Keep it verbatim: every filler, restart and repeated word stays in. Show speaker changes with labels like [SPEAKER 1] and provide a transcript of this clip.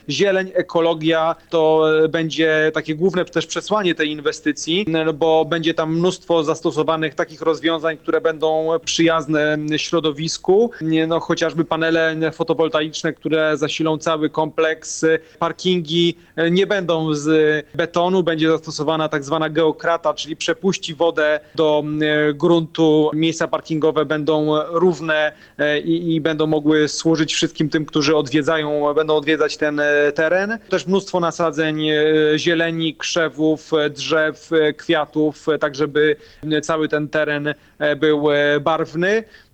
[SPEAKER 1] zieleń, ekologia to będzie takie główne też przesłanie tej inwestycji, bo będzie tam mnóstwo zastosowanych takich rozwiązań, które będą przyjazne środowisku, no chociażby panele fotowoltaiczne, które zasilą cały kompleks, parkingi nie będą z betonu, będzie zastosowana tak zwana geokrata, czyli przepuści wodę do gruntu, miejsca parkingowe będą równe i, i będą mogły służyć wszystkim tym, którzy odwiedzają, będą odwiedzać ten teren. Też mnóstwo nasadzeń zieleni, krzewów, drzew, kwiatów, tak żeby cały ten teren był barwny.